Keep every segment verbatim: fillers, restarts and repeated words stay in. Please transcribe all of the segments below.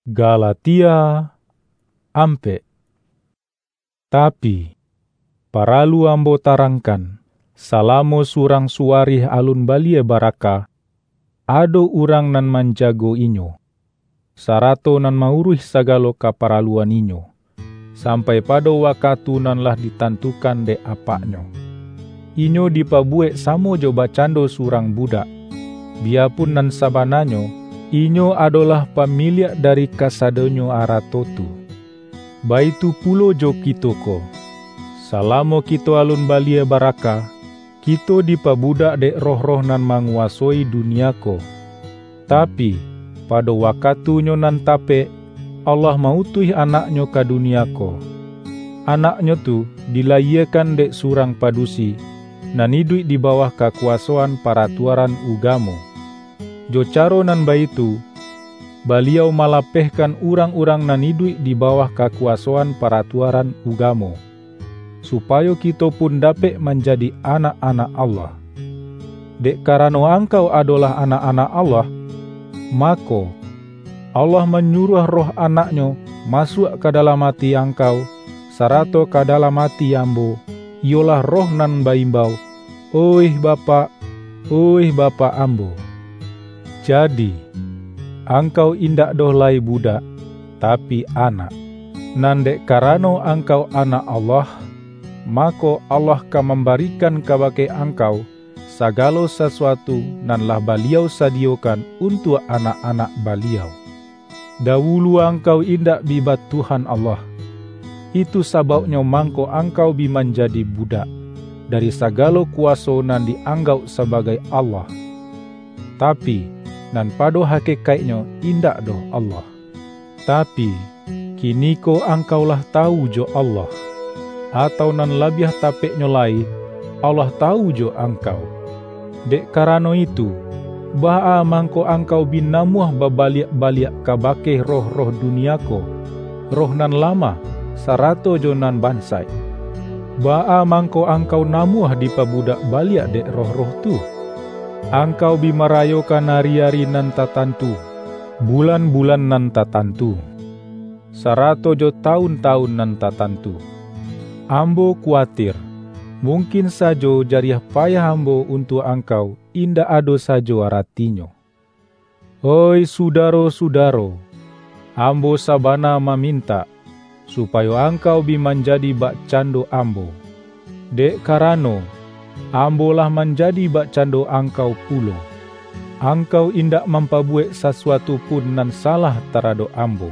Galatia ampe. Tapi, paralu ambo tarangkan, salamo surang suarih alun balia baraka, ado urang nan manjago inyo, sarato nan mauruh sagalo kaparaluan inyo, sampai pado wakatu nan lah ditentukan de apaknyo. Inyo dipabuek samo jo bacando surang budak, biapun nan sabananyo, inyo adalah pamilik dari kasadonyo aratotu. Baitu pulo jo kitoko. Salamo kito alun balia baraka, kito dipabudak dek roh-roh nan manguasoi duniako. Tapi, pada wakatunyo nan tape, Allah mautuh anaknyo ke duniako. Anaknyo tu dilayakan dek surang padusi, nan hidup di bawah kekuasaan paratuaran ugamo. Jo caro nan baitu, baliau malapehkan urang-urang nan hidup di bawah kekuasaan paratuaran ugamo, supaya kita pun dapat menjadi anak-anak Allah. Dek karena engkau adalah anak-anak Allah, maka Allah menyuruh roh anaknya masuk ke dalam hati engkau, sarato ke dalam hati ambo, ialah roh nan baimbau, "Oi Bapa, oi Bapa ambo." Jadi, engkau indak doh lai budak, tapi anak. Nandek karano engkau anak Allah, maka Allah akan memberikan kepada engkau segala sesuatu nan lah baliau sediakan untuk anak-anak baliau. Dahulu engkau indak bibat Tuhan Allah. Itu sebabnya mangko engkau bi menjadi budak dari segala kuasa nan dianggap sebagai Allah. Tapi nan pado hakikatnya indak doh Allah. Tapi kini ko engkaulah tahu jo Allah, atau nan lebih tapeknya lai, Allah tahu jo engkau. Dek karano itu, baha mangko engkau binamuah babaliak-baliak kabake roh-roh duniako, roh nan lama, sarato jo nan bansai. Baha mangko engkau namuah dipabudak baliak dek roh-roh tu. Engkau bimarayokan hari-hari nan tatantu, bulan-bulan nan tatantu, sarato jo tahun-tahun nan tatantu. Ambo kuatir, mungkin sajo jariah payah ambo untuk engkau indah ado sajo aratinyo. Oi sudaro-sudaro, ambo sabana meminta, supaya engkau bimanjadi bak cando ambo. Dek karano, ambolah menjadi bak cando engkau pulo. Engkau indak mempabuek sesuatu pun nan salah terhadap ambo.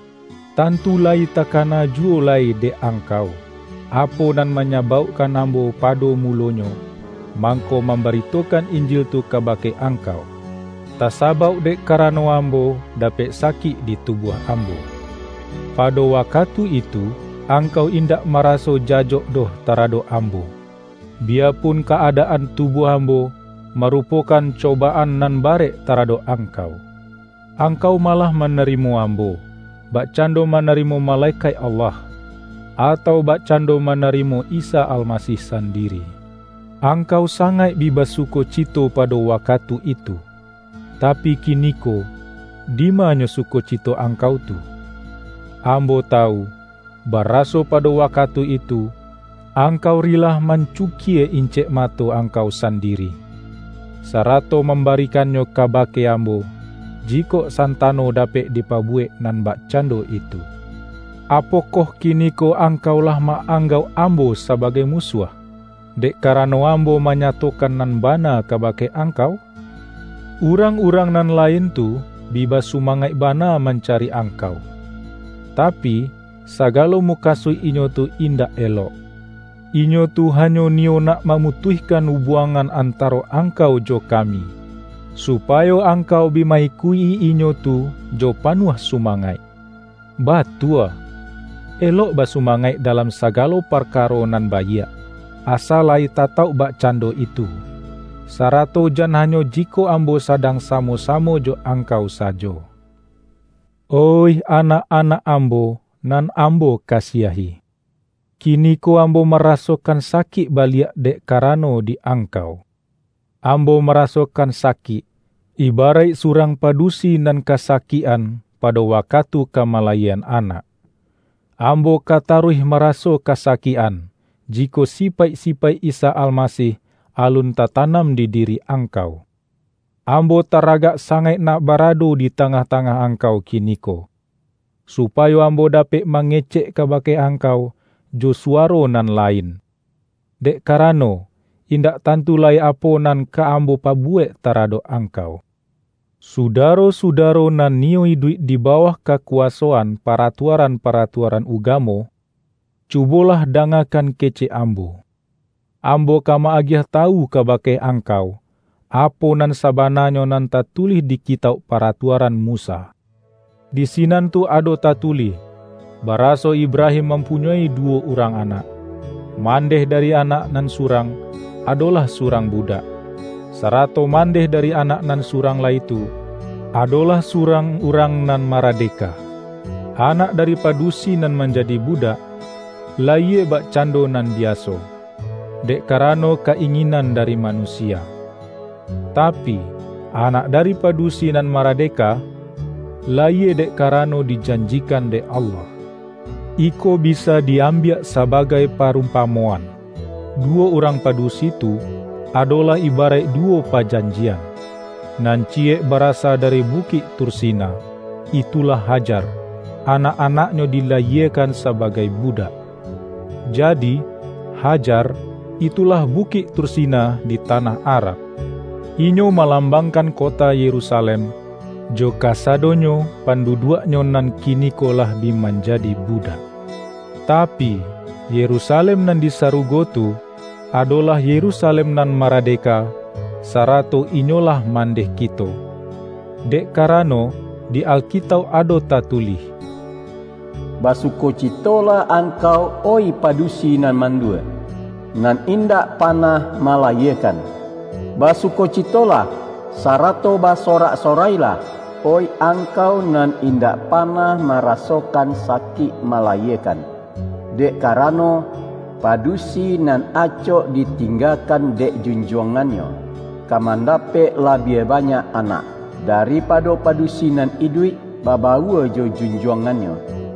Tantu lai takana juo lai de engkau. Apo nan menyebabkan ambo pado mulonyo, mangko memberitokan Injil tu kabake engkau. Tasabau dek karano ambo dapat sakit di tubuh ambo. Pado wakatu itu, engkau indak meraso jajok doh terhadap ambo. Biarpun keadaan tubuh ambo merupakan cobaan nan barek terhadap engkau. Engkau malah menerima ambo, bak cando menerima malaikat Allah, atau bak cando menerima Isa Almasih sendiri. Engkau sangat bibasuko cito pada waktu itu. Tapi kiniko, di mana suko cito engkau tu? Ambo tahu, baraso pada waktu itu, engkau rilah mencukie incek mato engkau sendiri, sarato memberikannya kabake ambo, jiko santano dapat dipabuek nan bak cando itu. Apokoh kini ko engkaulah maanggau ambo sebagai musuh, dek karano ambo menyatukan nan bana kabake engkau? Urang-urang nan lain tu biba sumangai bana mencari engkau. Tapi sagalo mukasui inyo tu indak elok. Inyo tu hanya nio nak memutuhkan hubungan antara engkau jo kami, supaya engkau bimaikui inyo tu jo panuh sumangai. Batua, elok basumangai dalam sagalo perkara nan bayak, asalai tatau bak cando itu. Sarato jan hanya jiko ambo sadang samo-samo jo engkau sajo. Oi anak-anak ambo nan ambo kasiahi. Kini ko ambo merasakan sakit baliak dek karano di engkau. Ambo merasakan sakit, ibarat surang padusi nan kasakian pada wakatu kamalayan anak. Ambo kataruh meraso kasakian, jiko sipai-sipai Isa Almasih alun tatanam di diri angkau. Ambo taragak sangai nak barado di tengah-tengah angkau kiniko, supaya ambo dapet mengecek kabake angkau jo suaro nan lain. Dek karano, indak tantu lai apo nan ka ambo pabuek tarado angkau. Sudaro-sudaro nan nioi duit di bawah kekuasaan peratuaran-peratuaran ugamo, cubolah dangakan kece ambo. Ambo kama agiah tahu kabake angkau, apo nan sabananyo nan tatulih di kitab peratuaran Musa. Di sinan tu ado tatulih, baraso Ibrahim mempunyai dua orang anak. Mandeh dari anak nan surang, adalah surang budak. Sarato mandeh dari anak nan surang lah itu, adalah surang urang nan maradeka. Anak dari padusi nan menjadi budak, laie bak cando nan biaso, dek karano keinginan dari manusia. Tapi, anak dari padusi nan maradeka, laie dek karano dijanjikan dek Allah. Iko bisa diambil sebagai parumpamoan. Dua orang padusi itu adalah ibarat dua perjanjian. Nan ciek berasal dari bukit Tursina, itulah Hajar, anak-anaknya dilayakkan sebagai budak. Jadi, Hajar itulah bukit Tursina di tanah Arab. Inyo melambangkan kota Yerusalem, jo kasadonyo panduduknya nan kinikolah bi menjadi budak. Tapi, Yerusalem nan disarugotu adalah Yerusalem nan maradeka, sarato inyolah mandeh kito. Dek karano di Alkitab ado tatulih, basukocitolah angkau oi padusi nan mandua, nan indak panah malayekan. Basukocitolah sarato basorak-sorailah, oi angkau nan indak panah merasokan sakit malayekan. Dek karano padusi nan acok ditinggalkan dek junjungannya, kamandape lebih banyak anak daripada padusi nan iduit babawa jo junjungannya.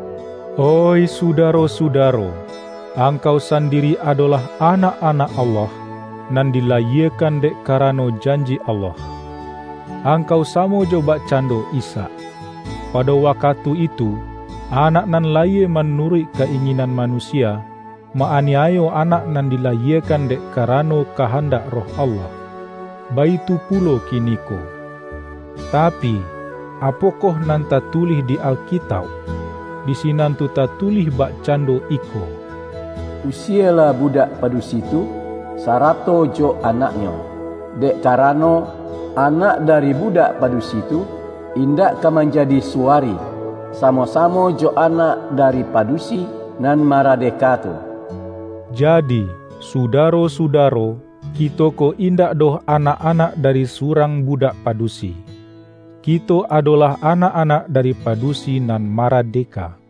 Oi sudaro-sudaro, angkau sendiri adalah anak-anak Allah, nan dilayakkan dek karano janji Allah. Angkau samo jo bak cando Isa. Pada waktu itu, anak nan laye menurut keinginan manusia, maaniayo anak nan dilayakkan dek karano kehendak roh Allah. Baitu pulo kiniko. Tapi, apokah nan tatulih di Alkitab? Di sinan tu tatulih bak cando iko. Usialah budak padusi itu, sarato jo anaknya. Dek karano anak dari budak padusi itu, indak ka menjadi suari, samo-samo jo anak dari padusi nan maradeka tu. Jadi, sudaro-sudaro, kito ko indak doh anak-anak dari surang budak padusi. Kito adalah anak-anak dari padusi nan maradeka.